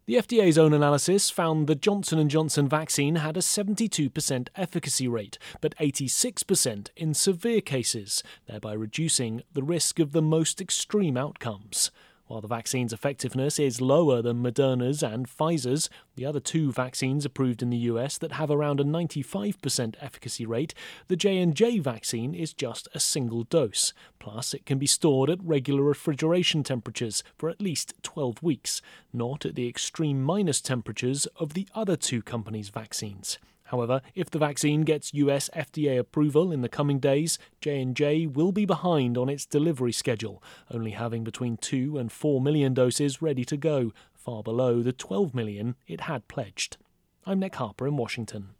The FDA's own analysis found the Johnson & Johnson vaccine had a 72% efficacy rate, but 86% in severe cases, thereby reducing the risk of the most extreme outcomes. While the vaccine's effectiveness is lower than Moderna's and Pfizer's, the other two vaccines approved in the US that have around a 95% efficacy rate, the J&J vaccine is just a single dose. Plus, it can be stored at regular refrigeration temperatures for at least 12 weeks, not at the extreme minus temperatures of the other two companies' vaccines. However, if the vaccine gets US FDA approval in the coming days, J&J will be behind on its delivery schedule, only having between 2 and 4 million doses ready to go, far below the 12 million it had pledged. I'm Nick Harper in Washington.